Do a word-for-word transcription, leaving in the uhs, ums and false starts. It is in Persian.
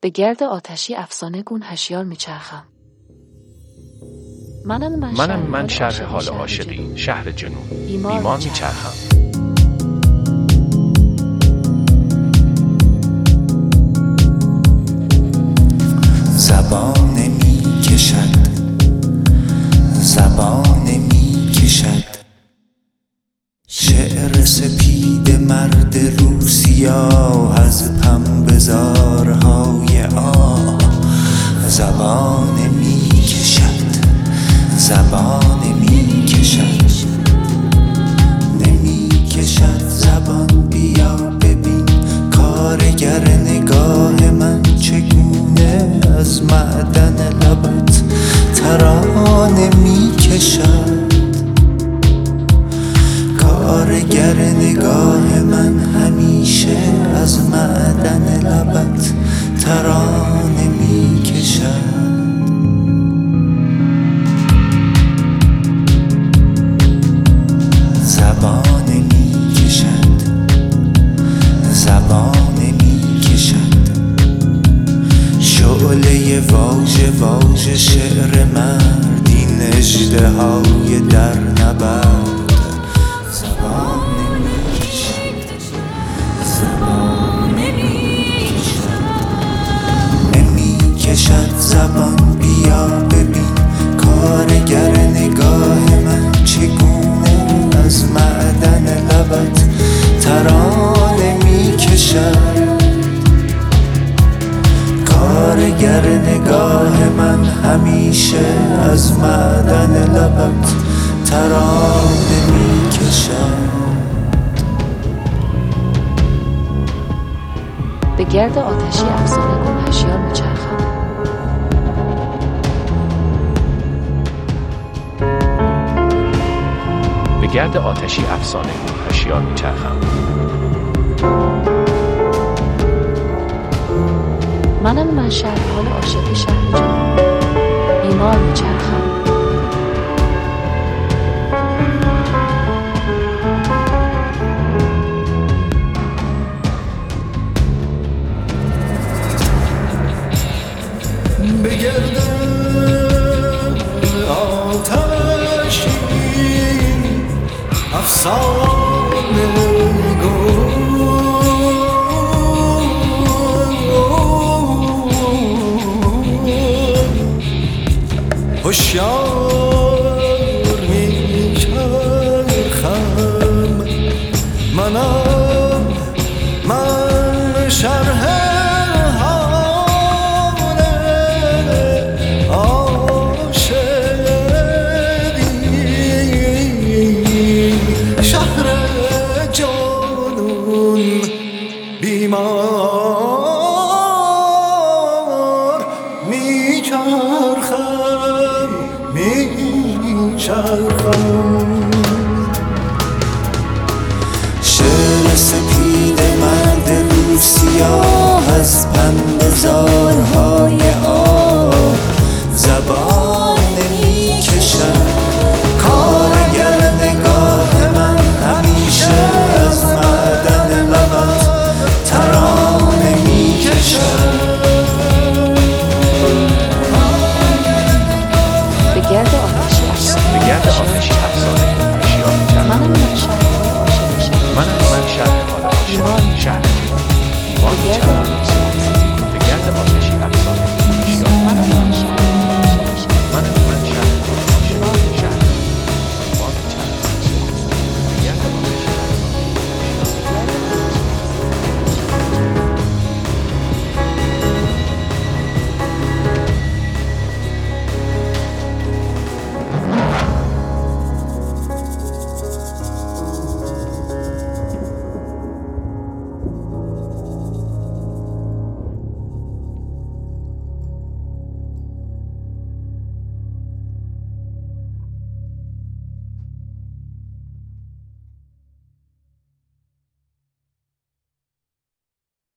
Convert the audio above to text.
به گرد آتشی افسانه گون هشیار میچرخم. منم من, منم من شرح حال عاشقی شهر جنون بیمار میچرخم. زبان نمی کشد زبان نمی کشد شعر سپید مرد روسیاه از پنبه‌زارهای آه. زبان نمی کشد زبان نمی کشد نمی کشد زبان. بیا ببین کارگر نگاه من چگونه از معدن لبت ترانه می کشد. کارگر نگاه من همیشه از معدن لبت ترانه می کشد. زبان می کشد زبان می کشد شعله واژه واژه شعر مرد این اژدهای در نبرد. زبان نمی کشد زبان نمی کشد نمی کشد زبان. بیا ببین کارگر نگاه من چگونه از معدن لبت ترانه می کشد. کارگر نگاه من همیشه از معدن لبت ترانه می کشد. به گرد آتشی افسانه گون هشیار میچرخم. به گرد آتشی افسانه گون هشیار میچرخم. منم من شرح حال عاشقی شهر جنون بیمار میچرخم. به گرد آتشی افسانه گون هوشیار میچرخم. منم من شرح بیمار میچرخم میچرخم. شعر سپید مرد روسیاه از پنبه‌زارهای آه. زبان نمی کشد کارگر نگاه من همیشه از معدن لبت ترانه می کشد. به گرد آتشی افسانه به گرد آتشی